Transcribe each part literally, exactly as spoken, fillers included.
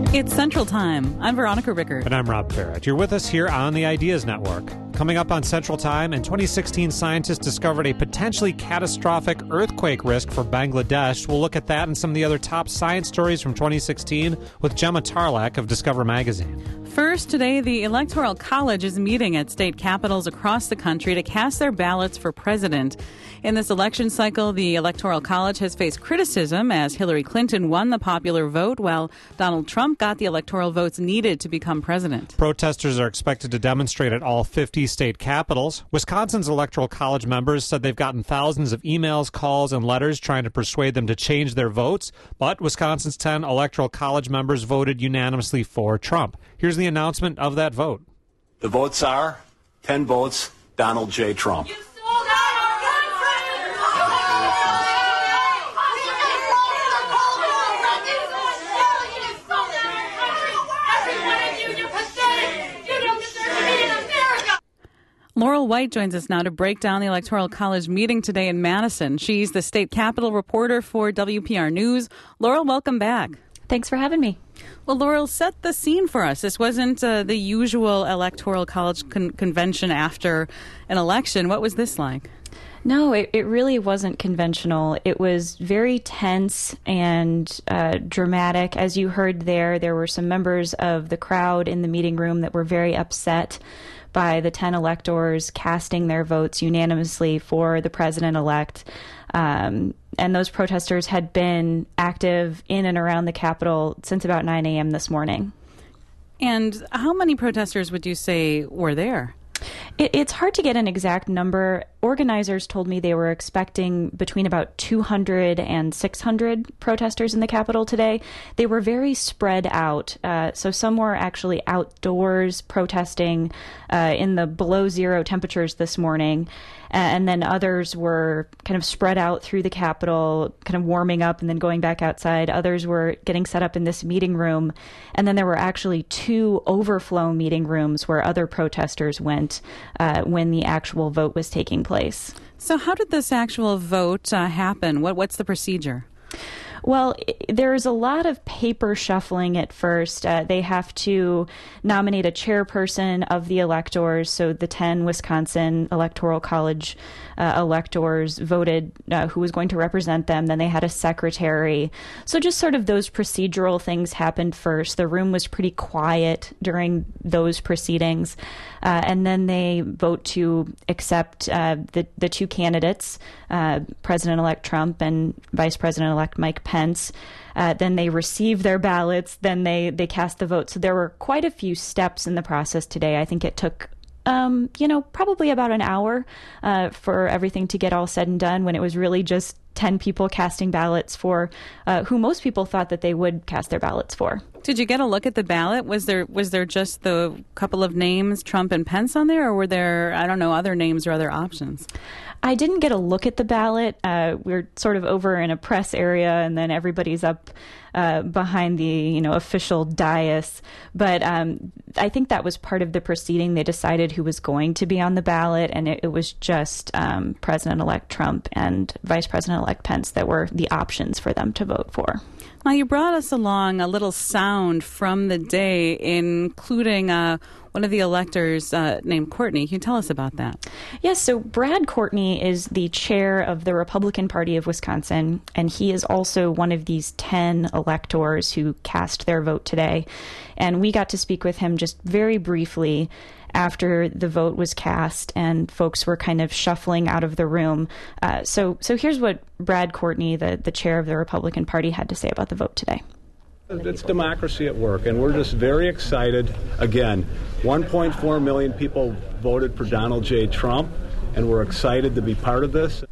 It's Central Time. I'm Veronica Rickert. And I'm Rob Farrett. You're with us here on the Ideas Network. Coming up on Central Time, in twenty sixteen, scientists discovered a potentially catastrophic earthquake risk for Bangladesh. We'll look at that and some of the other top science stories from twenty sixteen with Gemma Tarlak of Discover Magazine. First, today, the Electoral College is meeting at state capitals across the country to cast their ballots for president. In this election cycle, the Electoral College has faced criticism as Hillary Clinton won the popular vote while Donald Trump got the electoral votes needed to become president. Protesters are expected to demonstrate at all fifty state capitals. Wisconsin's Electoral College members said they've gotten thousands of emails, calls, and letters trying to persuade them to change their votes, but Wisconsin's ten Electoral College members voted unanimously for Trump. Here's the announcement of that vote. The votes are ten votes, Donald J. Trump. Laurel White joins us now to break down the Electoral College meeting today in Madison. She's the state capitol reporter for W P R News. Laurel, welcome back. Thanks for having me. Well, Laurel, set the scene for us. This wasn't uh, the usual Electoral College con- convention after an election. What was this like? No, it, it really wasn't conventional. It was very tense and uh, dramatic. As you heard there, there were some members of the crowd in the meeting room that were very upset by the ten electors casting their votes unanimously for the president-elect. Um, and those protesters had been active in and around the Capitol since about nine a.m. this morning. And how many protesters would you say were there? It, it's hard to get an exact number. Organizers told me they were expecting between about two hundred and six hundred protesters in the Capitol today. They were very spread out. Uh, so some were actually outdoors protesting uh, in the below zero temperatures this morning. And then others were kind of spread out through the Capitol, kind of warming up and then going back outside. Others were getting set up in this meeting room. And then there were actually two overflow meeting rooms where other protesters went uh, when the actual vote was taking place. So how did this actual vote uh, happen? What What's the procedure? Well, there's a lot of paper shuffling at first. Uh, they have to nominate a chairperson of the electors. So the ten Wisconsin Electoral College uh, electors voted uh, who was going to represent them. Then they had a secretary. So just sort of those procedural things happened first. The room was pretty quiet during those proceedings. Uh, and then they vote to accept uh, the, the two candidates, uh, President-elect Trump and Vice President-elect Mike Pence. Uh, then they receive their ballots. Then they, they cast the vote. So there were quite a few steps in the process today. I think it took, um, you know, probably about an hour uh, for everything to get all said and done, when it was really just ten people casting ballots for uh, who most people thought that they would cast their ballots for. Did you get a look at the ballot? Was there was there just the couple of names, Trump and Pence, on there, or were there, I don't know, other names or other options? I didn't get a look at the ballot. Uh, we're sort of over in a press area, and then everybody's up uh, behind the, you know, official dais. But um, I think that was part of the proceeding. They decided who was going to be on the ballot, and it, it was just um, President-elect Trump and Vice President-elect Pence that were the options for them to vote for. Now, you brought us along a little sound from the day, including uh, one of the electors uh, named Courtney. Can you tell us about that? Yes, so Brad Courtney is the chair of the Republican Party of Wisconsin, and he is also one of these ten electors who cast their vote today. And we got to speak with him just very briefly after the vote was cast and folks were kind of shuffling out of the room. Uh, so so here's what Brad Courtney, the, the chair of the Republican Party, had to say about the vote today. It's democracy at work, and we're just very excited. Again, one point four million people voted for Donald J. Trump, and we're excited to be part of this.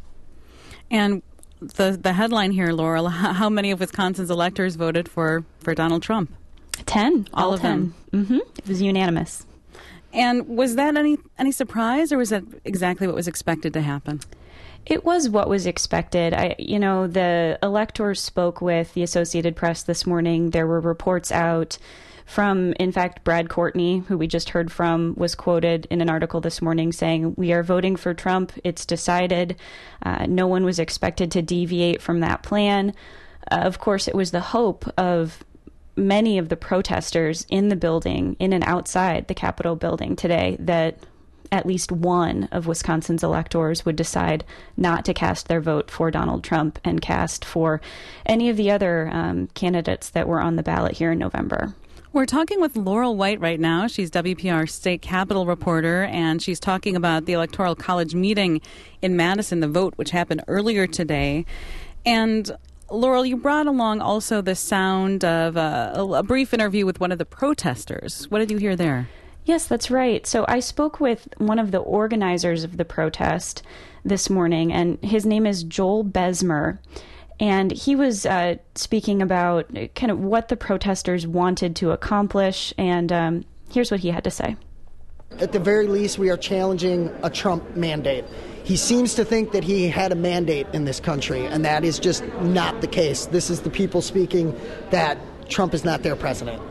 And the the headline here, Laurel, how many of Wisconsin's electors voted for, for Donald Trump? Ten. All, all of ten. them. Mm-hmm. It was unanimous. And was that any any surprise, or was that exactly what was expected to happen? It was what was expected. I, you know, the electors spoke with the Associated Press this morning. There were reports out from, in fact, Brad Courtney, who we just heard from, was quoted in an article this morning saying, "We are voting for Trump. It's decided." Uh, no one was expected to deviate from that plan. Uh, of course, it was the hope of many of the protesters in the building, in and outside the Capitol building today, that at least one of Wisconsin's electors would decide not to cast their vote for Donald Trump and cast for any of the other um, candidates that were on the ballot here in November. We're talking with Laurel White right now. She's W P R State Capitol reporter, and she's talking about the Electoral College meeting in Madison, the vote, which happened earlier today. And Laurel, you brought along also the sound of a, a brief interview with one of the protesters. What did you hear there? Yes, that's right. So I spoke with one of the organizers of the protest this morning, and his name is Joel Besmer. And he was uh, speaking about kind of what the protesters wanted to accomplish. And um, here's what he had to say. At the very least, we are challenging a Trump mandate. He seems to think that he had a mandate in this country, and that is just not the case. This is the people speaking that Trump is not their president.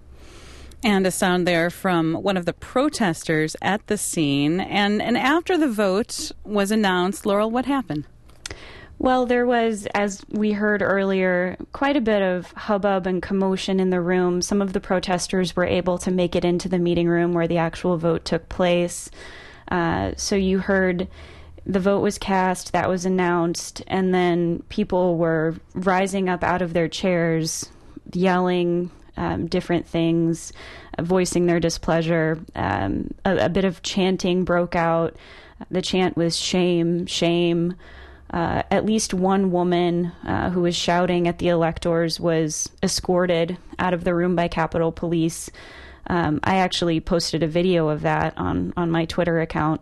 And a sound there from one of the protesters at the scene. And, and after the vote was announced, Laurel, what happened? Well, there was, as we heard earlier, quite a bit of hubbub and commotion in the room. Some of the protesters were able to make it into the meeting room where the actual vote took place. Uh, so you heard the vote was cast, that was announced, and then people were rising up out of their chairs, yelling um, different things, uh, voicing their displeasure. Um, a, a bit of chanting broke out. The chant was shame, shame. Uh, at least one woman uh, who was shouting at the electors was escorted out of the room by Capitol Police. Um, I actually posted a video of that on, on my Twitter account.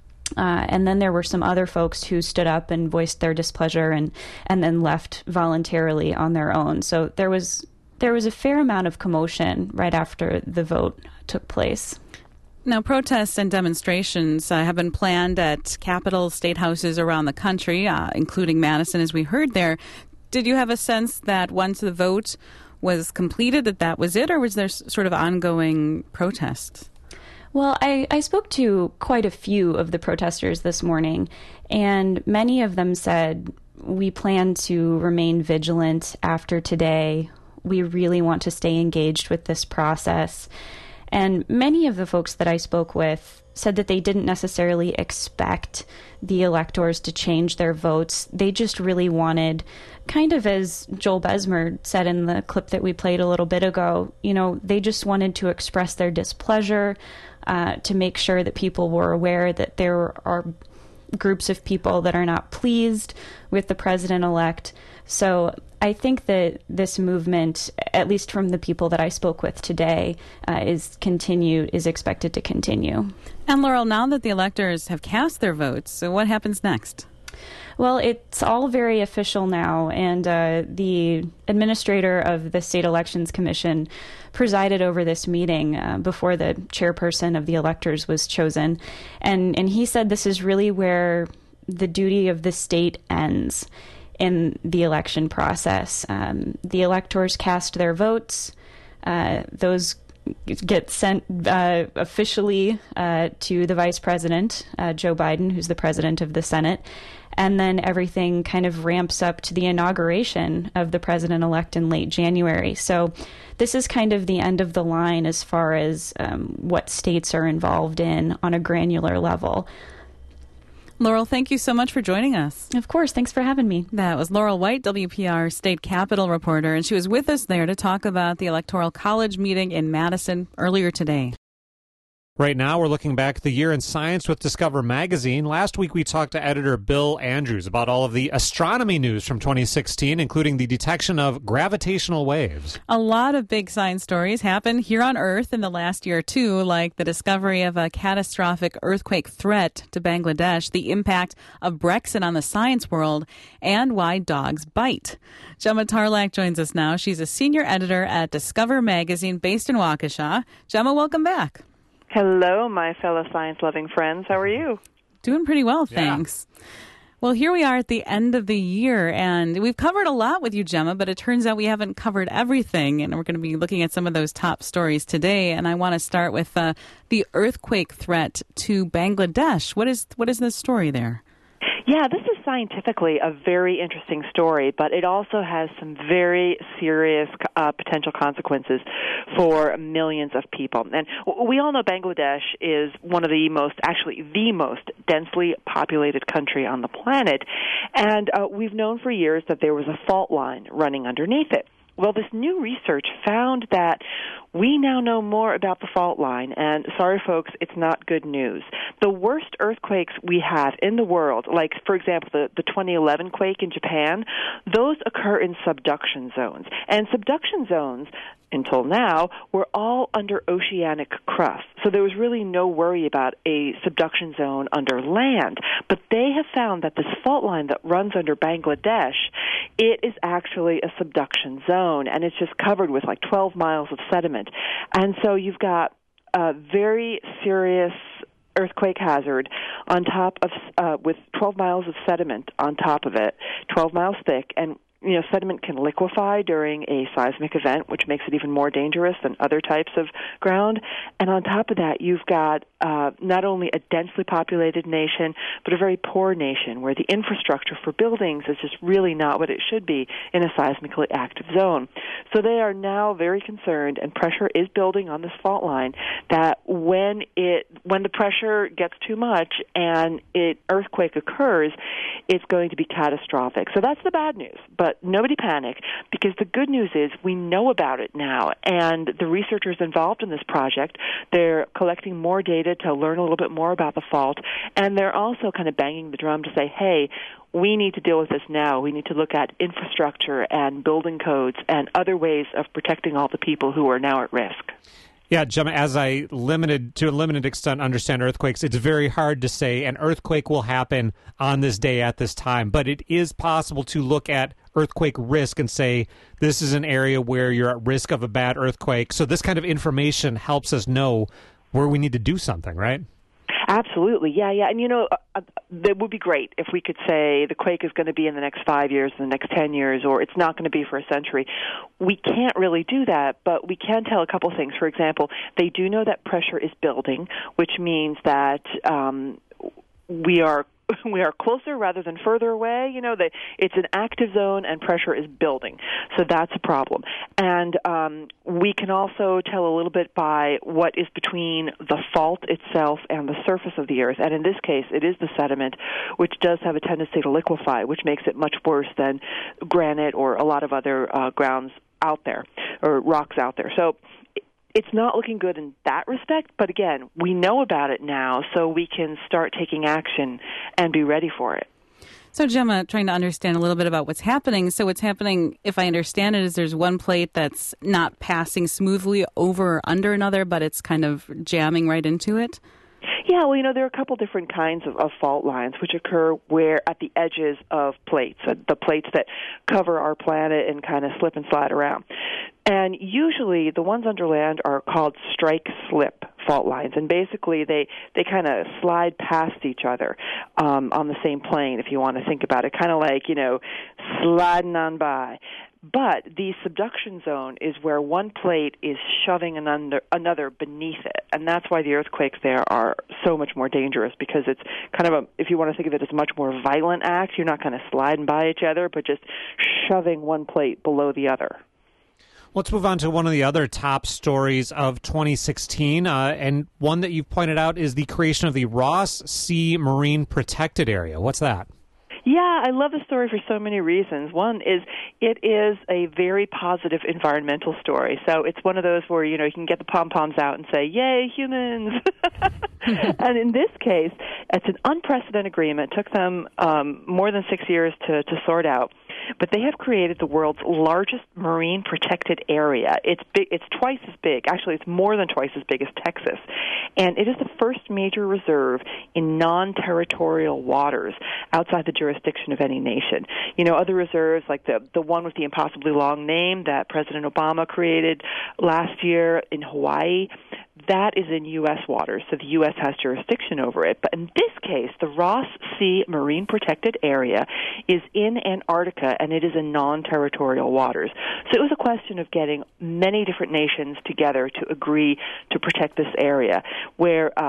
Uh, and then there were some other folks who stood up and voiced their displeasure and, and then left voluntarily on their own. So there was there was a fair amount of commotion right after the vote took place. Now, protests and demonstrations uh, have been planned at Capitol state houses around the country, uh, including Madison, as we heard there. Did you have a sense that once the vote was completed, that that was it, or was there s- sort of ongoing protests? Well, I, I spoke to quite a few of the protesters this morning, and many of them said, we plan to remain vigilant after today. We really want to stay engaged with this process. And many of the folks that I spoke with said that they didn't necessarily expect the electors to change their votes. They just really wanted, kind of as Joel Besmer said in the clip that we played a little bit ago, you know, they just wanted to express their displeasure, uh, to make sure that people were aware that there are groups of people that are not pleased with the president-elect. So I think that this movement, at least from the people that I spoke with today, uh, is continued, is expected to continue. And Laurel, now that the electors have cast their votes, so what happens next? Well, it's all very official now, and uh, the administrator of the State Elections Commission presided over this meeting uh, before the chairperson of the electors was chosen, and, and he said this is really where the duty of the state ends in the election process. Um, the electors cast their votes. Uh, those get sent uh, officially uh, to the vice president, uh, Joe Biden, who's the president of the Senate. And then everything kind of ramps up to the inauguration of the president-elect in late January. So this is kind of the end of the line as far as um, what states are involved in on a granular level. Laurel, thank you so much for joining us. Of course. Thanks for having me. That was Laurel White, W P R State Capitol reporter, and she was with us there to talk about the Electoral College meeting in Madison earlier today. Right now, we're looking back at the year in science with Discover Magazine. Last week, we talked to editor Bill Andrews about all of the astronomy news from twenty sixteen, including the detection of gravitational waves. A lot of big science stories happened here on Earth in the last year, too, like the discovery of a catastrophic earthquake threat to Bangladesh, the impact of Brexit on the science world, and why dogs bite. Gemma Tarlak joins us now. She's a senior editor at Discover Magazine based in Waukesha. Gemma, welcome back. Hello, my fellow science-loving friends. How are you? Doing pretty well, thanks. Yeah. Well, here we are at the end of the year, and we've covered a lot with you, Gemma, but it turns out we haven't covered everything, and we're going to be looking at some of those top stories today. And I want to start with uh, the earthquake threat to Bangladesh. What is what is the story there? Yeah, this is scientifically a very interesting story, but it also has some very serious uh, potential consequences for millions of people. And we all know Bangladesh is one of the most, actually the most densely populated country on the planet, and uh, we've known for years that there was a fault line running underneath it. Well, this new research found that we now know more about the fault line, and sorry, folks, it's not good news. The worst earthquakes we have in the world, like, for example, the, the twenty eleven quake in Japan, those occur in subduction zones. And subduction zones, until now, were all under oceanic crust. So there was really no worry about a subduction zone under land. But they have found that this fault line that runs under Bangladesh, it is actually a subduction zone, and it's just covered with like twelve miles of sediment. And so you've got a very serious earthquake hazard on top of, uh, with twelve miles of sediment on top of it, twelve miles thick, and you know, sediment can liquefy during a seismic event, which makes it even more dangerous than other types of ground. And on top of that, you've got uh, not only a densely populated nation, but a very poor nation where the infrastructure for buildings is just really not what it should be in a seismically active zone. So they are now very concerned, and pressure is building on this fault line, that when it when the pressure gets too much and an earthquake occurs, it's going to be catastrophic. So that's the bad news. But nobody panic, because the good news is we know about it now, and the researchers involved in this project, they're collecting more data to learn a little bit more about the fault, and they're also kind of banging the drum to say, hey, we need to deal with this now. We need to look at infrastructure and building codes and other ways of protecting all the people who are now at risk. Yeah, Gemma, as I limited to a limited extent understand earthquakes, it's very hard to say an earthquake will happen on this day at this time, but it is possible to look at earthquake risk and say this is an area where you're at risk of a bad earthquake. So this kind of information helps us know where we need to do something, right? Absolutely, yeah, yeah. And, you know, uh, it would be great if we could say the quake is going to be in the next five years, the next ten years, or it's not going to be for a century. We can't really do that, but we can tell a couple things. For example, they do know that pressure is building, which means that um, we are we are closer rather than further away. You know, that it's an active zone and pressure is building. So that's a problem. And um, we can also tell a little bit by what is between the fault itself and the surface of the earth. And in this case, it is the sediment, which does have a tendency to liquefy, which makes it much worse than granite or a lot of other uh, grounds out there, or rocks out there. So it's not looking good in that respect, but again, we know about it now, so we can start taking action and be ready for it. So, Gemma, trying to understand a little bit about what's happening. So what's happening, if I understand it, is there's one plate that's not passing smoothly over or under another, but it's kind of jamming right into it? Yeah, well, you know, there are a couple different kinds of, of fault lines which occur where at the edges of plates, uh, the plates that cover our planet and kind of slip and slide around. And usually the ones under land are called strike-slip fault lines, and basically they, they kind of slide past each other um, on the same plane, if you want to think about it, kind of like, you know, sliding on by. But the subduction zone is where one plate is shoving another, another beneath it, and that's why the earthquakes there are so much more dangerous, because it's kind of a, if you want to think of it as a much more violent act, you're not kind of sliding by each other, but just shoving one plate below the other. Let's move on to one of the other top stories of twenty sixteen, uh, and one that you've pointed out is the creation of the Ross Sea Marine Protected Area. What's that? Yeah, I love the story for so many reasons. One is it is a very positive environmental story. So it's one of those where, you know, you can get the pom-poms out and say, yay, humans. And in this case, it's an unprecedented agreement. It took them um, more than six years to, to sort out. But they have created the world's largest marine protected area. It's big, it's twice as big. Actually, it's more than twice as big as Texas. And it is the first major reserve in non-territorial waters outside the jurisdiction of any nation. You know, other reserves, like the, the one with the impossibly long name that President Obama created last year in Hawaii, that is in U S waters, so the U S has jurisdiction over it. But in this case, the Ross Sea Marine Protected Area is in Antarctica, and it is in non-territorial waters. So it was a question of getting many different nations together to agree to protect this area, where uh,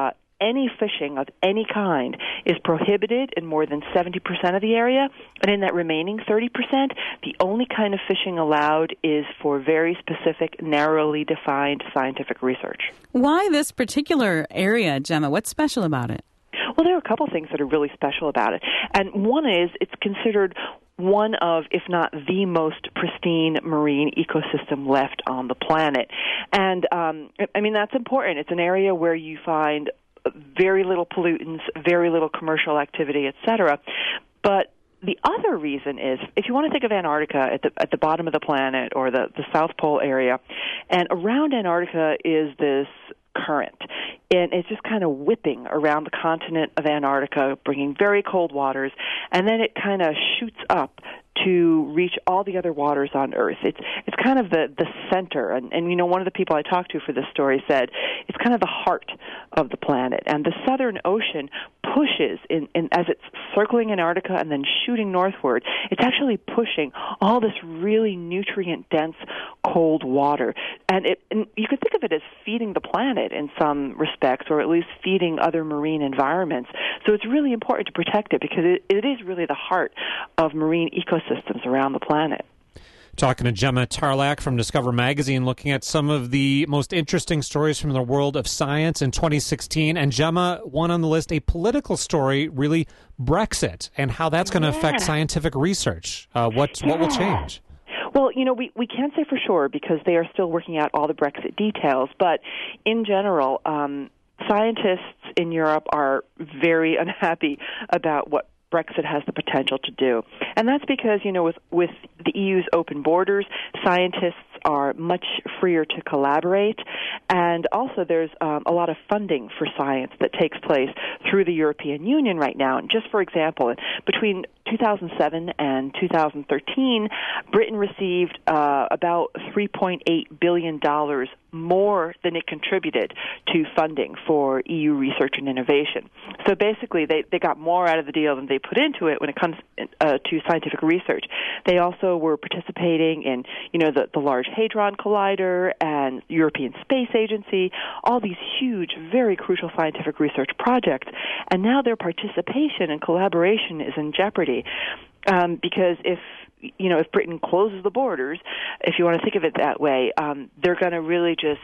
any fishing of any kind is prohibited in more than seventy percent of the area, and in that remaining thirty percent, the only kind of fishing allowed is for very specific, narrowly defined scientific research. Why this particular area, Gemma? What's special about it? Well, there are a couple things that are really special about it. And one is it's considered one of, if not the most pristine marine ecosystem left on the planet. And, um, I mean, that's important. It's an area where you find very little pollutants, very little commercial activity, et cetera. But the other reason is, if you want to think of Antarctica at the at the bottom of the planet or the, the South Pole area, and around Antarctica is this current, and it's just kind of whipping around the continent of Antarctica, bringing very cold waters, and then it kind of shoots up to reach all the other waters on Earth. It's it's kind of the, the center, and, and you know, one of the people I talked to for this story said it's kind of the heart of the planet, and the Southern Ocean pushes, in, in as it's circling Antarctica and then shooting northward, it's actually pushing all this really nutrient-dense cold water, and, it, and you could think of it as feeding the planet in some respects, or at least feeding other marine environments. So it's really important to protect it because it, it is really the heart of marine ecosystems around the planet. Talking to Gemma Tarlak from Discover Magazine, looking at some of the most interesting stories from the world of science in twenty sixteen. And Gemma, one on the list, a political story, really, Brexit, and how that's going to yeah. affect scientific research. Uh, what yeah. what will change? Well, you know, we, we can't say for sure because they are still working out all the Brexit details. But in general, um, scientists in Europe are very unhappy about what Brexit has the potential to do. And that's because, you know, with, with the E U's open borders, scientists are much freer to collaborate. And also there's um, a lot of funding for science that takes place through the European Union right now. And just for example, between two thousand seven and two thousand thirteen, Britain received uh, about three point eight billion dollars more than it contributed to funding for E U research and innovation. So basically, they, they got more out of the deal than they put into it when it comes uh, to scientific research. They also were participating in, you know, the, the Large Hadron Collider and European Space Agency, all these huge, very crucial scientific research projects. And now their participation and collaboration is in jeopardy um, because if you know, if Britain closes the borders, if you want to think of it that way, um, they're going to really just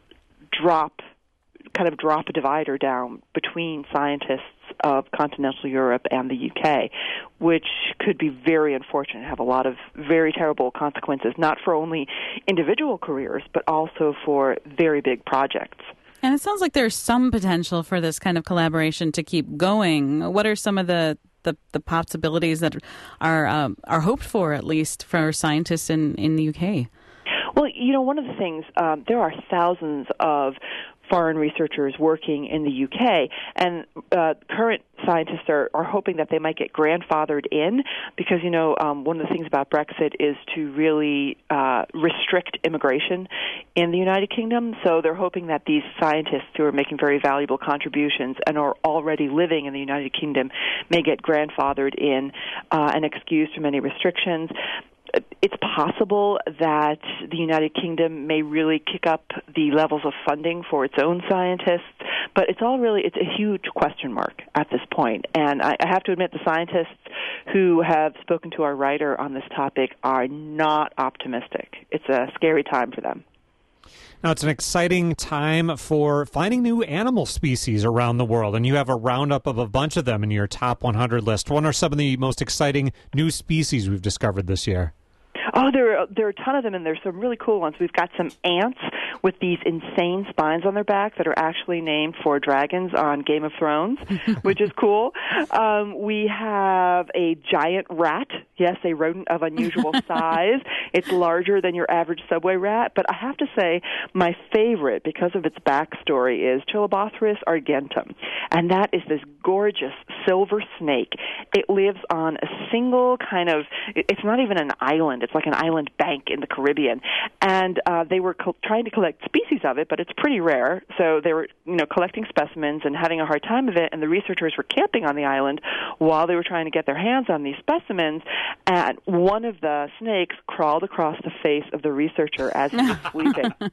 drop, kind of drop a divider down between scientists of continental Europe and the U K, which could be very unfortunate, have a lot of very terrible consequences, not for only individual careers, but also for very big projects. And it sounds like there's some potential for this kind of collaboration to keep going. What are some of the The, the possibilities that are um, are hoped for, at least for scientists in, in the U K? Well, you know, one of the things, um, there are thousands of foreign researchers working in the U K, and uh, current scientists are, are hoping that they might get grandfathered in because, you know, um, one of the things about Brexit is to really uh, restrict immigration in the United Kingdom. So they're hoping that these scientists who are making very valuable contributions and are already living in the United Kingdom may get grandfathered in uh, and excused from any restrictions. It's possible that the United Kingdom may really kick up the levels of funding for its own scientists, but it's all really, it's a huge question mark at this point. And I, I have to admit the scientists who have spoken to our writer on this topic are not optimistic. It's a scary time for them. Now, it's an exciting time for finding new animal species around the world, and you have a roundup of a bunch of them in your top one hundred list. What are some of the most exciting new species we've discovered this year? Oh, there are, there are a ton of them, and there's some really cool ones. We've got some ants with these insane spines on their back that are actually named for dragons on Game of Thrones, which is cool. Um, we have a giant rat. Yes, a rodent of unusual size. It's larger than your average subway rat, but I have to say my favorite, because of its backstory, is Chilobothrus argentum, and that is this gorgeous silver snake. It lives on a single kind of, it's not even an island, it's like an island bank in the Caribbean, and uh, they were co- trying to collect species of it, but it's pretty rare, so they were, you know, collecting specimens and having a hard time of it, and the researchers were camping on the island while they were trying to get their hands on these specimens, and one of the snakes crawled across the face of the researcher as he was sleeping.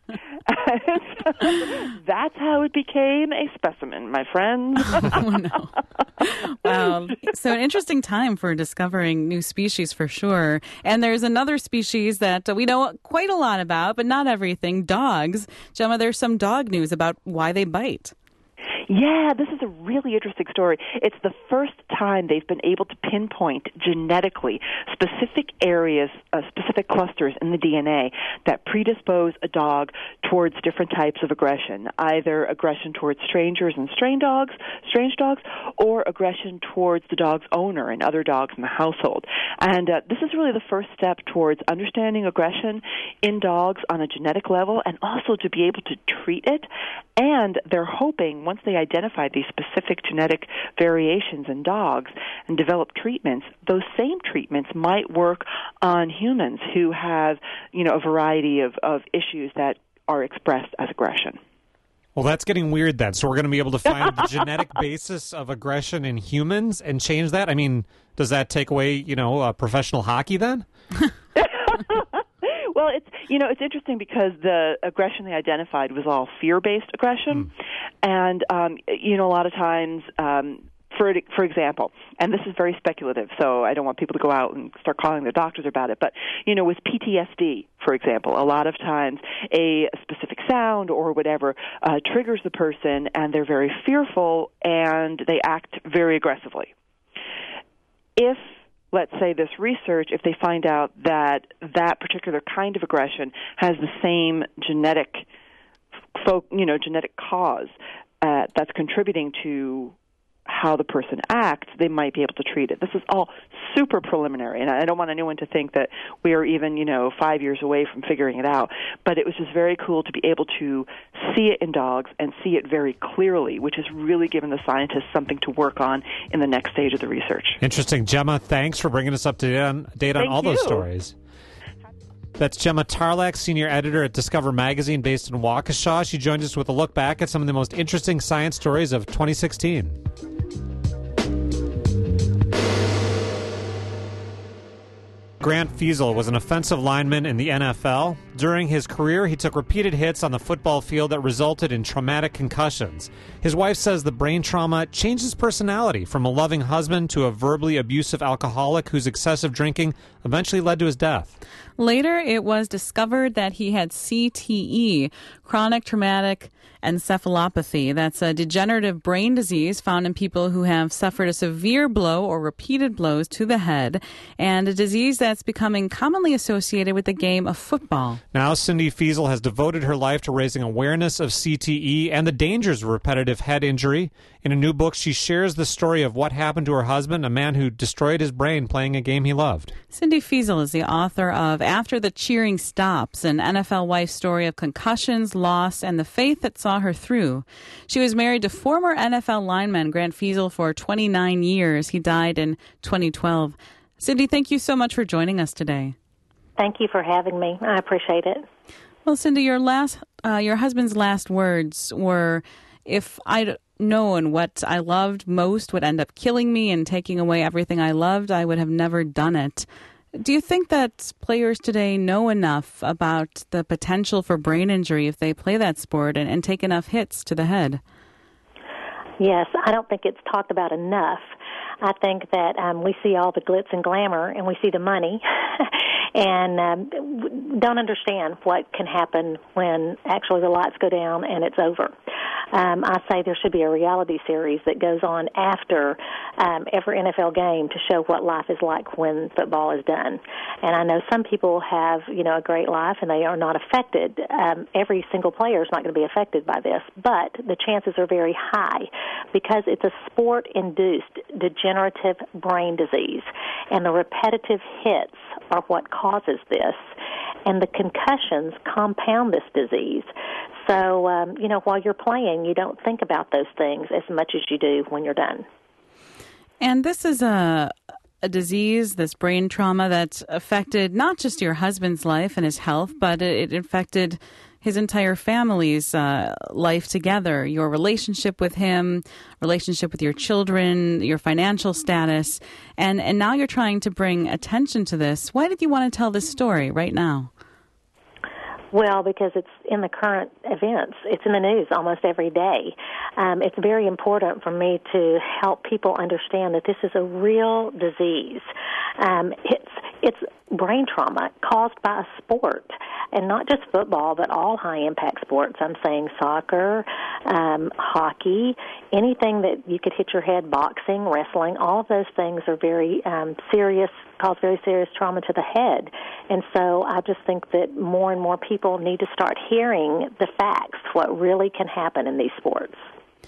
That's how it became a specimen, my friends. Oh, no. Wow. So an interesting time for discovering new species for sure. And there's another species that we know quite a lot about, but not everything, dogs. Gemma, there's some dog news about why they bite. Yeah, this is a really interesting story. It's the first time they've been able to pinpoint genetically specific areas, uh, specific clusters in the D N A that predispose a dog towards different types of aggression, either aggression towards strangers and strange dogs, strange dogs, or aggression towards the dog's owner and other dogs in the household. And uh, this is really the first step towards understanding aggression in dogs on a genetic level and also to be able to treat it. And they're hoping, once they identify these specific genetic variations in dogs and develop treatments, those same treatments might work on humans who have, you know, a variety of, of issues that are expressed as aggression. Well, that's getting weird then. So we're going to be able to find the genetic basis of aggression in humans and change that? I mean, does that take away, you know, uh, professional hockey then? Well, it's you know it's interesting because the aggression they identified was all fear-based aggression, mm. and um, you know a lot of times, um, for for example, and this is very speculative, so I don't want people to go out and start calling their doctors about it. But you know, with P T S D, for example, a lot of times a specific sound or whatever uh, triggers the person, and they're very fearful and they act very aggressively. If let's say this research, if they find out that that particular kind of aggression has the same genetic, folk, you know, genetic cause uh, that's contributing to how the person acts, they might be able to treat it. This is all super preliminary, and I don't want anyone to think that we are even, you know, five years away from figuring it out. But it was just very cool to be able to see it in dogs and see it very clearly, which has really given the scientists something to work on in the next stage of the research. Interesting. Gemma, thanks for bringing us up to date on, date on Thank all you. those stories. That's Gemma Tarlak, senior editor at Discover Magazine based in Waukesha. She joined us with a look back at some of the most interesting science stories of twenty sixteen. Grant Fiesel was an offensive lineman in the N F L. During his career, he took repeated hits on the football field that resulted in traumatic concussions. His wife says the brain trauma changed his personality from a loving husband to a verbally abusive alcoholic whose excessive drinking eventually led to his death. Later, it was discovered that he had C T E, chronic traumatic encephalopathy. That's a degenerative brain disease found in people who have suffered a severe blow or repeated blows to the head, and a disease that's becoming commonly associated with the game of football. Now, Cindy Fiesel has devoted her life to raising awareness of C T E and the dangers of repetitive head injury. In a new book, she shares the story of what happened to her husband, a man who destroyed his brain playing a game he loved. Cindy Fiesel is the author of After the Cheering Stops, an N F L wife's story of concussions, loss, and the faith that saw her through. She was married to former N F L lineman Grant Fiesel for twenty-nine years. He died in twenty twelve. Cindy, thank you so much for joining us today. Thank you for having me. I appreciate it. Well, Cindy, your last, uh, your husband's last words were, "If I'd known what I loved most would end up killing me and taking away everything I loved, I would have never done it." Do you think that players today know enough about the potential for brain injury if they play that sport and, and take enough hits to the head? Yes, I don't think it's talked about enough. I think that um, we see all the glitz and glamour, and we see the money, and um, don't understand what can happen when actually the lights go down and it's over. Um, I say there should be a reality series that goes on after um, every N F L game to show what life is like when football is done. And I know some people have, you know, a great life and they are not affected. Um, every single player is not going to be affected by this, but the chances are very high because it's a sport-induced degenerative brain disease, and the repetitive hits are what causes this, and the concussions compound this disease. So, um, you know, while you're playing, you don't think about those things as much as you do when you're done. And this is a, a disease, this brain trauma, that affected not just your husband's life and his health, but it, it affected his entire family's uh, life together, your relationship with him, relationship with your children, your financial status. And, and now you're trying to bring attention to this. Why did you want to tell this story right now? Well, because it's in the current events. It's in the news almost every day. Um, it's very important for me to help people understand that this is a real disease. Um, it's it's brain trauma caused by a sport, and not just football, but all high-impact sports. I'm saying soccer, um, hockey, anything that you could hit your head, boxing, wrestling, all of those things are very um, serious, cause very serious trauma to the head. And so I just think that more and more people need to start hearing the facts, what really can happen in these sports.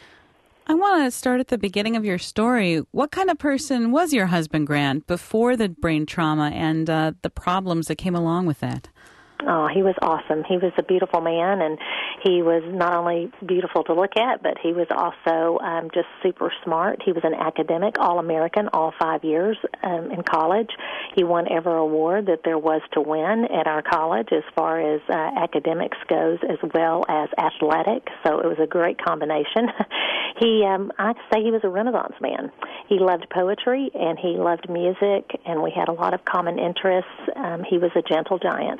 I want to start at the beginning of your story. What kind of person was your husband, Grant, before the brain trauma and uh, the problems that came along with that? Oh, he was awesome. He was a beautiful man, and he was not only beautiful to look at, but he was also um, just super smart. He was an academic, All-American, all five years um, in college. He won every award that there was to win at our college as far as uh, academics goes, as well as athletic, so it was a great combination. he, um, I'd say he was a Renaissance man. He loved poetry, and he loved music, and we had a lot of common interests. Um, he was a gentle giant.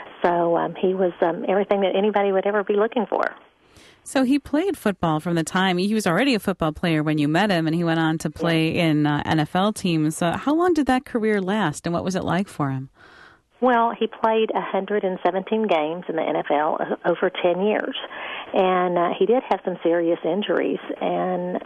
So um, he was um, everything that anybody would ever be looking for. So he played football from the time. He was already a football player when you met him, and he went on to play yeah. in uh, N F L teams. Uh, how long did that career last, and what was it like for him? Well, he played one hundred seventeen games in the N F L over ten years, and uh, he did have some serious injuries, and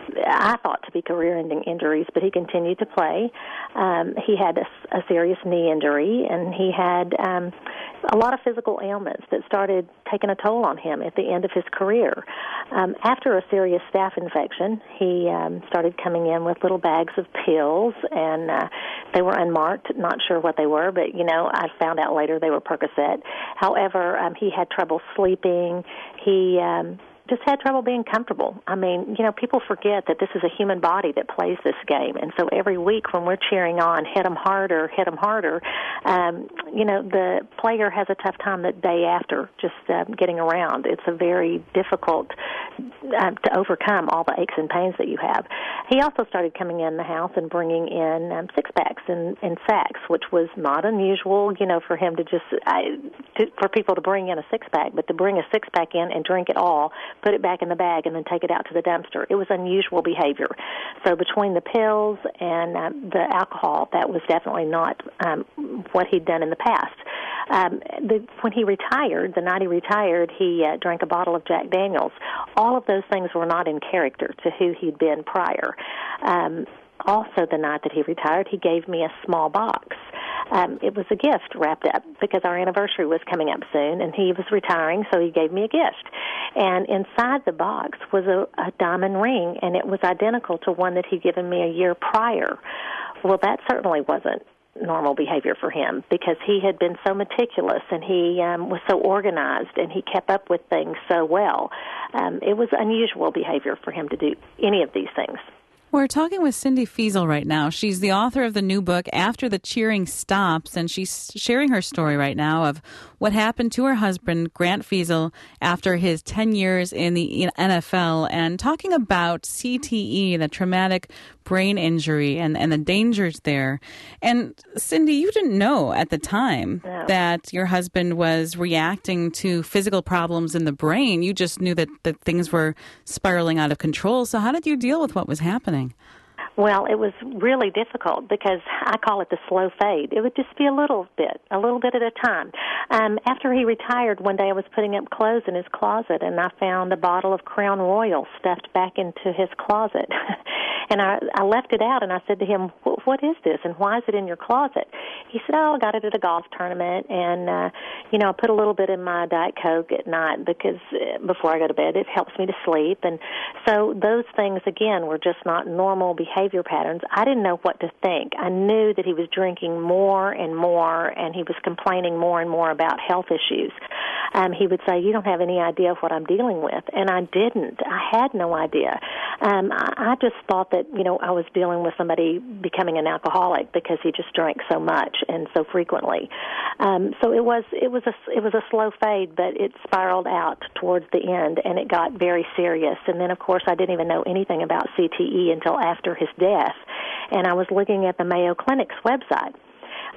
I thought to be career-ending injuries, but he continued to play. Um, he had a, a serious knee injury, and he had um, a lot of physical ailments that started taking a toll on him at the end of his career. Um, after a serious staph infection, he um, started coming in with little bags of pills, and uh, they were unmarked, not sure what they were, but, you know, I found out later they were Percocet. However, um, he had trouble sleeping. He um, just had trouble being comfortable. I mean, you know, people forget that this is a human body that plays this game, and so every week when we're cheering on, hit them harder, hit them harder, um, you know, the player has a tough time the day after just uh, getting around. It's a very difficult uh, to overcome all the aches and pains that you have. He also started coming in the house and bringing in um, six-packs and, and sacks, which was not unusual, you know, for him to just, I, to, for people to bring in a six-pack, but to bring a six-pack in and drink it all, put it back in the bag, and then take it out to the dumpster. It was unusual behavior. So between the pills and um, the alcohol, that was definitely not um, what he'd done in the past. Um, the, when he retired, the night he retired, he uh, drank a bottle of Jack Daniels. All of those things were not in character to who he'd been prior. Um, also, the night that he retired, he gave me a small box. Um, it was a gift wrapped up because our anniversary was coming up soon, and he was retiring, so he gave me a gift. And inside the box was a, a diamond ring, and it was identical to one that he'd given me a year prior. Well, that certainly wasn't normal behavior for him because he had been so meticulous, and he um, was so organized, and he kept up with things so well. Um, it was unusual behavior for him to do any of these things. We're talking with Cindy Feasel right now. She's the author of the new book, After the Cheering Stops, and she's sharing her story right now of what happened to her husband, Grant Feasel, after his ten years in the N F L, and talking about C T E, the traumatic brain injury, and, and the dangers there. And Cindy, you didn't know at the time no. that your husband was reacting to physical problems in the brain. You just knew that, that things were spiraling out of control. So how did you deal with what was happening? Well, it was really difficult because I call it the slow fade. It would just be a little bit, a little bit at a time. Um, after he retired, one day I was putting up clothes in his closet, and I found a bottle of Crown Royal stuffed back into his closet. And I, I left it out, and I said to him, what is this, and why is it in your closet? He said, oh, I got it at a golf tournament, and, uh, you know, I put a little bit in my Diet Coke at night because uh, before I go to bed, it helps me to sleep. And so those things, again, were just not normal behavior patterns. I didn't know what to think. I knew that he was drinking more and more, and he was complaining more and more about health issues. Um, he would say, you don't have any idea what I'm dealing with, and I didn't. I had no idea. Um, I, I just thought that, you know, I was dealing with somebody becoming an alcoholic because he just drank so much and so frequently. Um, so it was it was a it was a slow fade, but it spiraled out towards the end, and it got very serious. And then, of course, I didn't even know anything about C T E until after his death, and I was looking at the Mayo Clinic's website.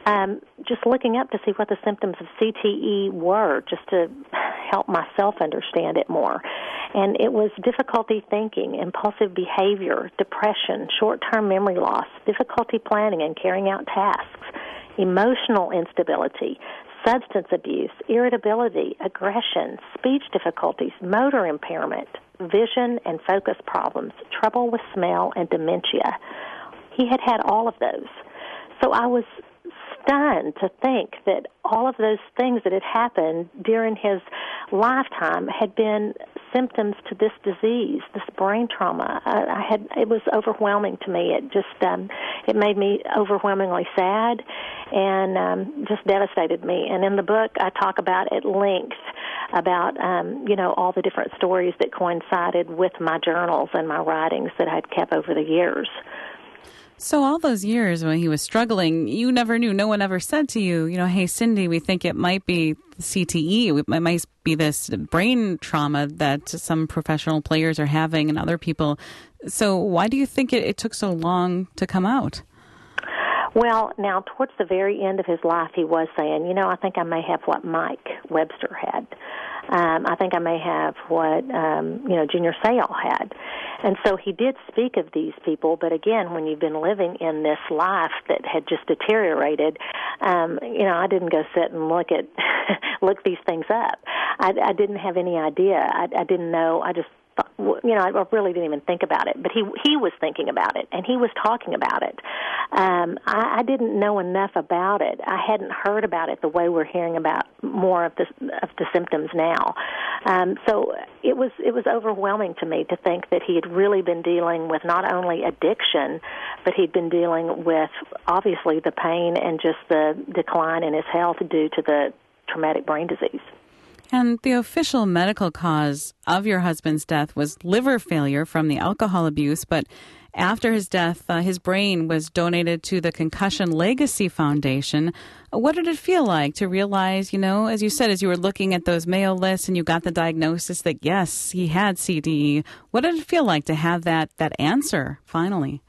um, just looking up to see what the symptoms of C T E were, just to help myself understand it more. And it was difficulty thinking, impulsive behavior, depression, short-term memory loss, difficulty planning and carrying out tasks, emotional instability, substance abuse, irritability, aggression, speech difficulties, motor impairment, vision and focus problems, trouble with smell, and dementia. He had had all of those. So I was stunned to think that all of those things that had happened during his lifetime had been symptoms to this disease, this brain trauma. I, I had it was overwhelming to me. It just um, it made me overwhelmingly sad and um, just devastated me. And in the book, I talk about at length about um, you know all the different stories that coincided with my journals and my writings that I'd kept over the years. So all those years when he was struggling, you never knew. No one ever said to you, you know, hey, Cindy, we think it might be C T E. It might be this brain trauma that some professional players are having and other people. So why do you think it, it took so long to come out? Well, now, towards the very end of his life, he was saying, you know, I think I may have what Mike Webster had. Um, I think I may have what, um, you know, Junior Seau had. And so he did speak of these people, but again, when you've been living in this life that had just deteriorated, um, you know, I didn't go sit and look at, look these things up. I, I didn't have any idea. I, I didn't know. I just You know, I really didn't even think about it, but he he was thinking about it, and he was talking about it. Um, I, I didn't know enough about it. I hadn't heard about it the way we're hearing about more of the of the symptoms now. Um, so it was it was overwhelming to me to think that he had really been dealing with not only addiction, but he'd been dealing with obviously the pain and just the decline in his health due to the traumatic brain disease. And the official medical cause of your husband's death was liver failure from the alcohol abuse, but after his death, uh, his brain was donated to the Concussion Legacy Foundation. What did it feel like to realize, you know, as you said, as you were looking at those Mayo lists and you got the diagnosis that, yes, he had C T E, what did it feel like to have that, that answer finally?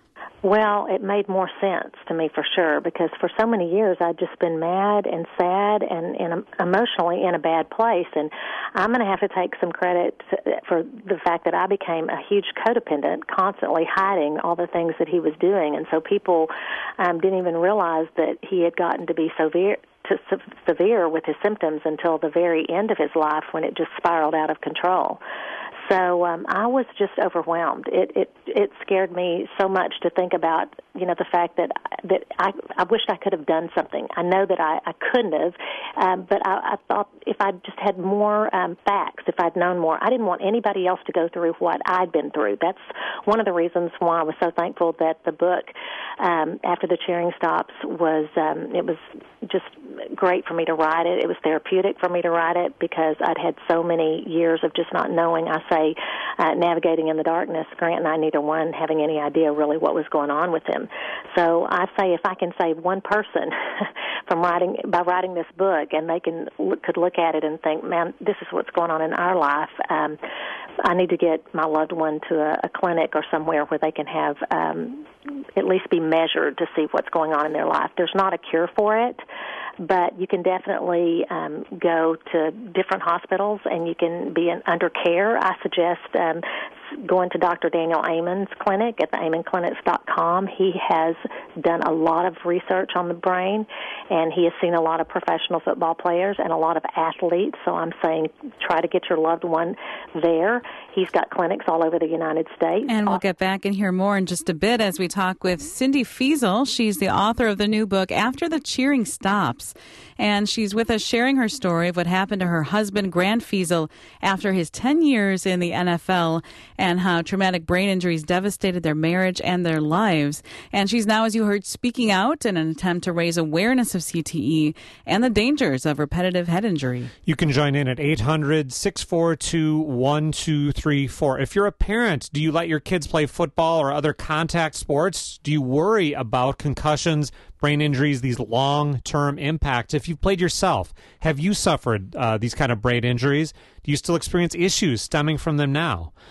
Well, it made more sense to me for sure, because for so many years I'd just been mad and sad and, and emotionally in a bad place. And I'm going to have to take some credit for the fact that I became a huge codependent, constantly hiding all the things that he was doing. And so people um, didn't even realize that he had gotten to be severe. To severe with his symptoms until the very end of his life, when it just spiraled out of control. So um, I was just overwhelmed. It, it it scared me so much to think about, you know, the fact that that I, I wished I could have done something. I know that I, I couldn't have, um, but I, I thought if I just had more um, facts, if I'd known more, I didn't want anybody else to go through what I'd been through. That's one of the reasons why I was so thankful that the book, um, After the Cheering Stops, was um, it was just great for me to write it. It was therapeutic for me to write it because I'd had so many years of just not knowing. I say uh, navigating in the darkness. Grant and I, neither one having any idea really what was going on with him. So I say if I can save one person from writing by writing this book, and they can look, could look at it and think, man, this is what's going on in our life. Um, I need to get my loved one to a, a clinic or somewhere where they can have um, at least be measured to see what's going on in their life. There's not a cure for it, but you can definitely um, go to different hospitals and you can be in, under care. I suggest um, going to Doctor Daniel Amen's clinic at the amen clinics dot com. He has done a lot of research on the brain, and he has seen a lot of professional football players and a lot of athletes. So I'm saying try to get your loved one there. He's got clinics all over the United States. And we'll get back and hear more in just a bit as we talk with Cindy Feasel. She's the author of the new book, After the Cheering Stops. And she's with us sharing her story of what happened to her husband, Grant Feasel, after his ten years in the N F L, and how traumatic brain injuries devastated their marriage and their lives. And she's now, as you heard, speaking out in an attempt to raise awareness of C T E and the dangers of repetitive head injury. You can join in at eight hundred, six four two, one two three four. If you're a parent, do you let your kids play football or other contact sports? Do you worry about concussions, brain injuries, these long-term impacts? If you've played yourself, have you suffered uh, these kind of brain injuries? Do you still experience issues stemming from them now?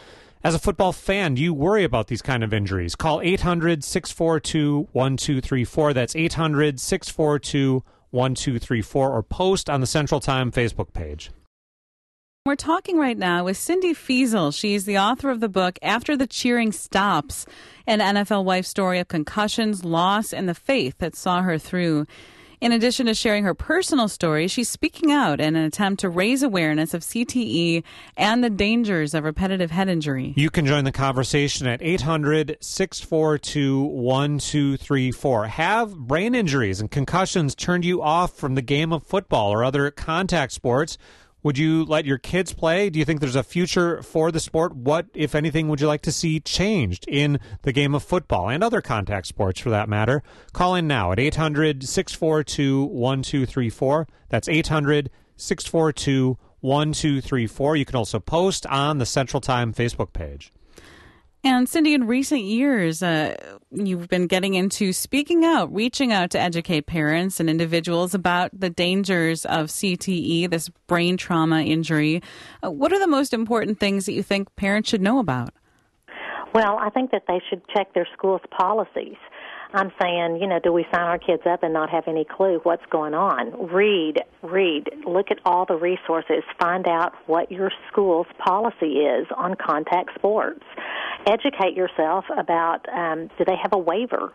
As a football fan, do you worry about these kind of injuries? Call eight hundred, six four two, one two three four. That's eight hundred, six four two, one two three four, or post on the Central Time Facebook page. We're talking right now with Cindy Feasel. She's the author of the book After the Cheering Stops, an N F L wife story of concussions, loss, and the faith that saw her through. In addition to sharing her personal story, she's speaking out in an attempt to raise awareness of C T E and the dangers of repetitive head injury. You can join the conversation at eight hundred, six four two, one two three four. Have brain injuries and concussions turned you off from the game of football or other contact sports? Would you let your kids play? Do you think there's a future for the sport? What, if anything, would you like to see changed in the game of football and other contact sports for that matter? Call in now at eight hundred, six four two, one two three four. That's eight hundred, six four two, one two three four. You can also post on the Central Time Facebook page. And Cindy, in recent years, uh, you've been getting into speaking out, reaching out to educate parents and individuals about the dangers of C T E, this brain trauma injury. Uh, what are the most important things that you think parents should know about? Well, I think that they should check their school's policies. I'm saying, you know, do we sign our kids up and not have any clue what's going on? Read, read, look at all the resources, find out what your school's policy is on contact sports. Educate yourself about, um, do they have a waiver?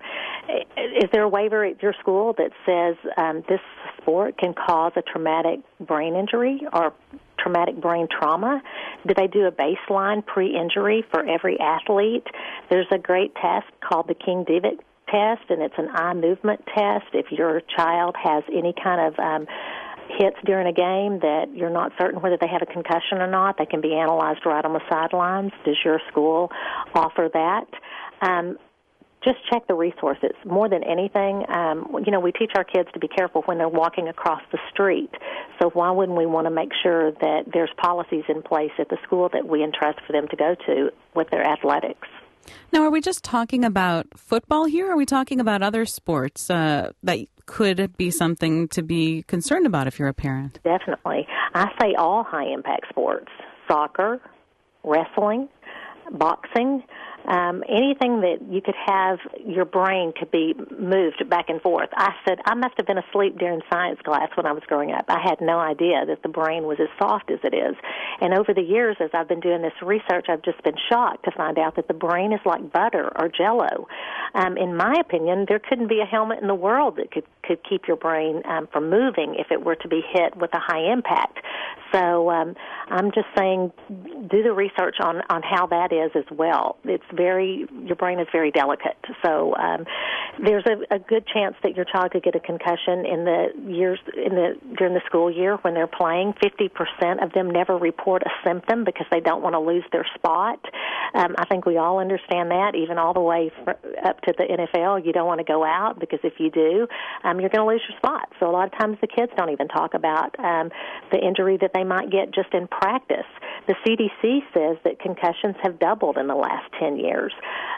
Is there a waiver at your school that says um, this sport can cause a traumatic brain injury or traumatic brain trauma? Do they do a baseline pre-injury for every athlete? There's a great test called the King-Devitt test, and it's an eye movement test. If your child has any kind of um, hits during a game that you're not certain whether they have a concussion or not, they can be analyzed right on the sidelines. Does your school offer that? Um, just check the resources. More than anything, um, you know, we teach our kids to be careful when they're walking across the street. So why wouldn't we want to make sure that there's policies in place at the school that we entrust for them to go to with their athletics? Now, are we just talking about football here, or are we talking about other sports uh, that could be something to be concerned about if you're a parent? Definitely. I say all high-impact sports, soccer, wrestling, boxing, um, anything that you could have your brain could be moved back and forth. I said, I must have been asleep during science class when I was growing up. I had no idea that the brain was as soft as it is. And over the years, as I've been doing this research, I've just been shocked to find out that the brain is like butter or Jell-O. Um, in my opinion, there couldn't be a helmet in the world that could, could keep your brain um, from moving if it were to be hit with a high impact. So um, I'm just saying, do the research on, on how that is as well. It's very, your brain is very delicate. So um, there's a, a good chance that your child could get a concussion in the years in the during the school year when they're playing. fifty percent of them never report a symptom because they don't want to lose their spot. Um, I think we all understand that, even all the way for, up to the N F L. You don't want to go out because if you do, um, you're going to lose your spot. So a lot of times the kids don't even talk about um, the injury that they might get just in practice. The C D C says that concussions have doubled in the last ten years.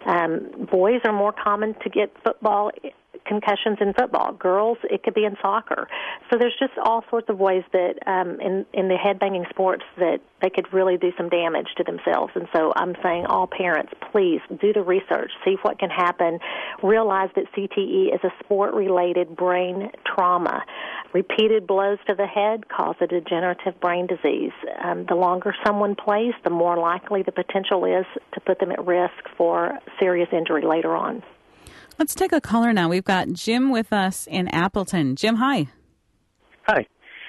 Um, boys are more common to get football concussions in football. Girls, it could be in soccer. So there's just all sorts of ways that um, in, in the head-banging sports that they could really do some damage to themselves. And so I'm saying all parents, please do the research, see what can happen, realize that C T E is a sport-related brain trauma. Repeated blows to the head cause a degenerative brain disease. Um, the longer someone plays, the more likely the potential is to put them at risk for serious injury later on. Let's take a caller now. We've got Jim with us in Appleton. Jim, hi. Hi.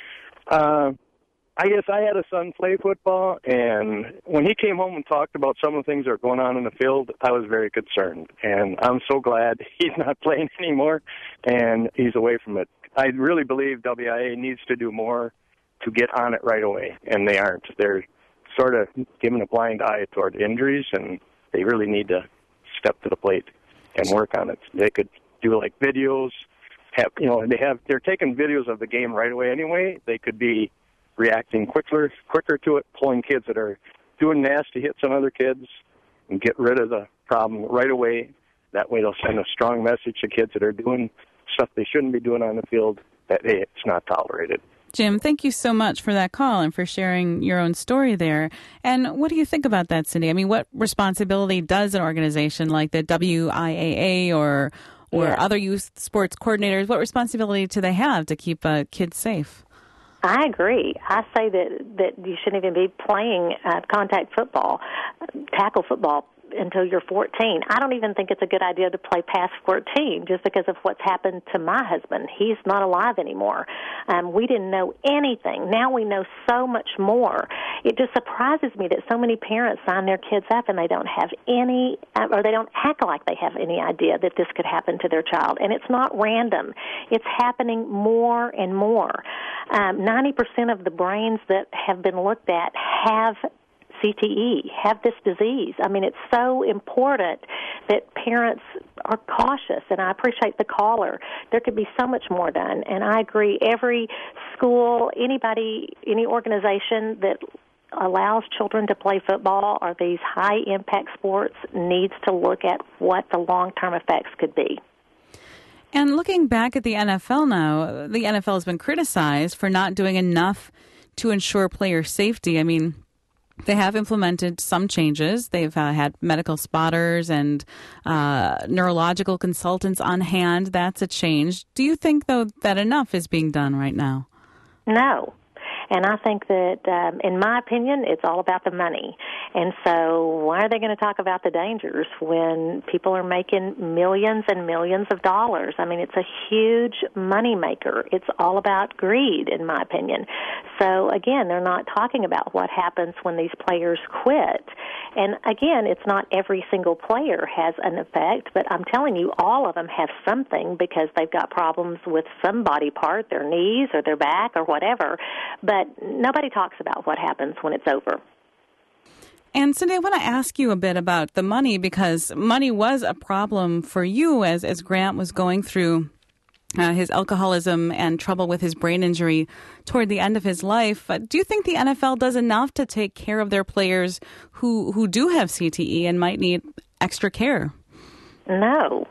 Uh, I guess I had a son play football, and when he came home and talked about some of the things that are going on in the field, I was very concerned. And I'm so glad he's not playing anymore, and he's away from it. I really believe W I A needs to do more to get on it right away, and they aren't. They're sort of giving a blind eye toward injuries, and they really need to step to the plate and work on it. They could do like videos, have you know, they have they're taking videos of the game right away anyway. They could be reacting quicker quicker to it, pulling kids that are doing nasty hits on other kids and get rid of the problem right away. That way they'll send a strong message to kids that are doing stuff they shouldn't be doing on the field that, hey, it's not tolerated. Jim, thank you so much for that call and for sharing your own story there. And what do you think about that, Cindy? I mean, what responsibility does an organization like the W I A A or or yeah. other youth sports coordinators, what responsibility do they have to keep uh, kids safe? I agree. I say that, that you shouldn't even be playing uh, contact football, tackle football, until you're fourteen. I don't even think it's a good idea to play past fourteen just because of what's happened to my husband. He's not alive anymore. Um, we didn't know anything. Now we know so much more. It just surprises me that so many parents sign their kids up and they don't have any, or they don't act like they have any idea that this could happen to their child. And it's not random. It's happening more and more. Um, ninety percent of the brains that have been looked at have C T E, have this disease. I mean, it's so important that parents are cautious, and I appreciate the caller. There could be so much more done, and I agree. Every school, anybody, any organization that allows children to play football or these high-impact sports needs to look at what the long-term effects could be. And looking back at the N F L now, the N F L has been criticized for not doing enough to ensure player safety. I mean, they have implemented some changes. They've uh, had medical spotters and uh, neurological consultants on hand. That's a change. Do you think, though, that enough is being done right now? No. And I think that, um, in my opinion, it's all about the money. And so why are they going to talk about the dangers when people are making millions and millions of dollars? I mean, it's a huge money maker. It's all about greed, in my opinion. So, again, they're not talking about what happens when these players quit. And, again, it's not every single player has an effect, but I'm telling you, all of them have something because they've got problems with some body part, their knees or their back or whatever. But nobody talks about what happens when it's over. And Cindy, I want to ask you a bit about the money, because money was a problem for you as, as Grant was going through uh, his alcoholism and trouble with his brain injury toward the end of his life. Uh, do you think the N F L does enough to take care of their players who, who do have C T E and might need extra care? No.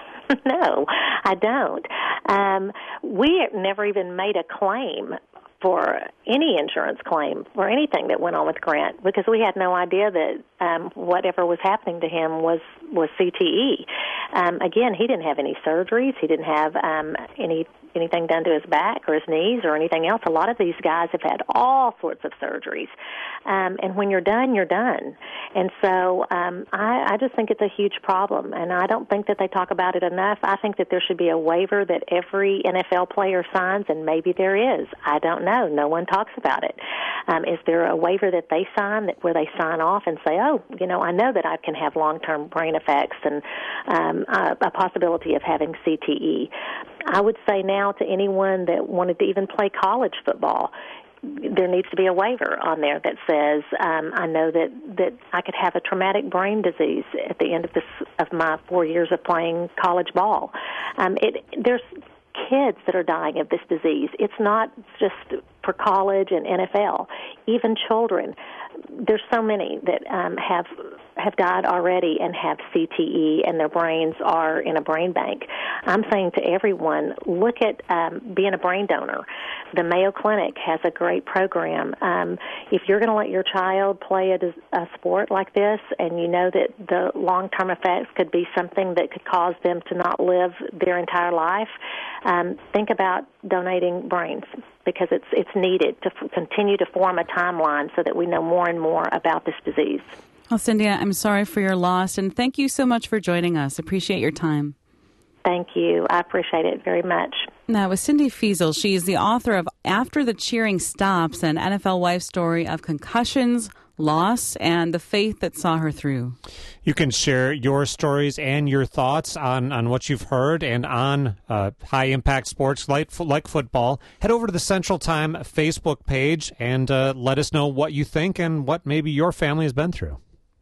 No, I don't. Um, we never even made a claim for any insurance claim for anything that went on with Grant because we had no idea that um, whatever was happening to him was, was C T E. Um, again, he didn't have any surgeries. He didn't have um, any anything done to his back or his knees or anything else. A lot of these guys have had all sorts of surgeries. Um, and when you're done, you're done. And so um, I, I just think it's a huge problem, and I don't think that they talk about it enough. I think that there should be a waiver that every N F L player signs, and maybe there is. I don't know. No one talks about it. Um, is there a waiver that they sign that where they sign off and say, oh, you know, I know that I can have long-term brain effects and um, a, a possibility of having C T E. I would say now to anyone that wanted to even play college football, there needs to be a waiver on there that says, um, I know that, that I could have a traumatic brain disease at the end of this of my four years of playing college ball. Um, it, there's kids that are dying of this disease. It's not just for college and N F L. Even children. There's so many that um, have have died already and have C T E, and their brains are in a brain bank. I'm saying to everyone, look at um, being a brain donor. The Mayo Clinic has a great program. Um, if you're going to let your child play a, a sport like this, and you know that the long-term effects could be something that could cause them to not live their entire life, um, think about donating brains, because it's it's needed to f- continue to form a timeline so that we know more and more about this disease. Well, Cindy, I'm sorry for your loss, and thank you so much for joining us. Appreciate your time. Thank you. I appreciate it very much. Now, with Cindy Feasel, she's the author of After the Cheering Stops, an N F L wife story of concussions, loss, and the faith that saw her through. You can share your stories and your thoughts on, on what you've heard and on uh, high-impact sports like, like football. Head over to the Central Time Facebook page and uh, let us know what you think and what maybe your family has been through.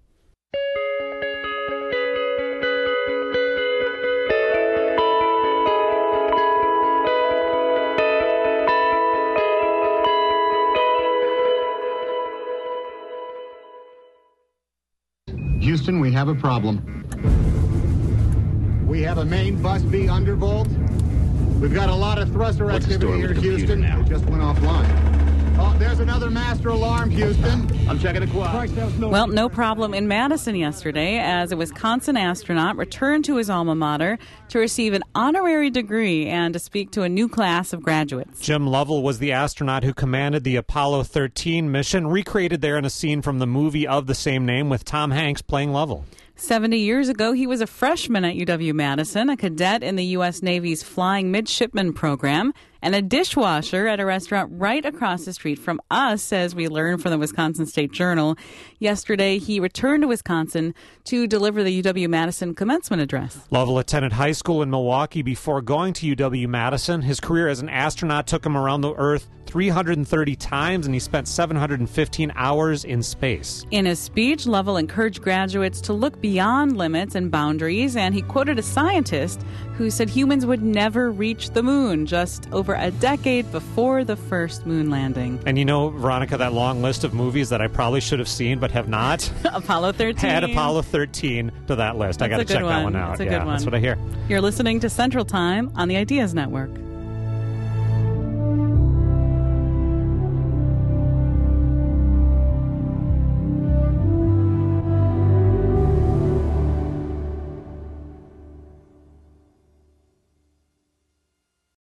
Houston, we have a problem. We have a main bus B undervolt We've got a lot of thruster What's the activity story here, with the computer Houston. now? It just went offline. Oh, there's another master alarm, Houston. I'm checking the quad. Well, no problem in Madison yesterday as a Wisconsin astronaut returned to his alma mater to receive an honorary degree and to speak to a new class of graduates. Jim Lovell was the astronaut who commanded the Apollo thirteen mission, recreated there in a scene from the movie of the same name with Tom Hanks playing Lovell. Seventy years ago, he was a freshman at U W-Madison, a cadet in the U S Navy's Flying Midshipman program, and a dishwasher at a restaurant right across the street from us, as we learned from the Wisconsin State Journal. Yesterday, he returned to Wisconsin to deliver the U W-Madison commencement address. Lovell attended high school in Milwaukee before going to U W-Madison. His career as an astronaut took him around the Earth three hundred thirty times, and he spent seven hundred fifteen hours in space. In his speech, Lovell encouraged graduates to look beyond limits and boundaries, and he quoted a scientist who said humans would never reach the moon just over a decade before the first moon landing. And you know, Veronica, that long list of movies that I probably should have seen but have not? Apollo thirteen. Add Apollo thirteen to that list. That's I got to check one. that one out. That's a yeah, good one. That's what I hear. You're listening to Central Time on the Ideas Network.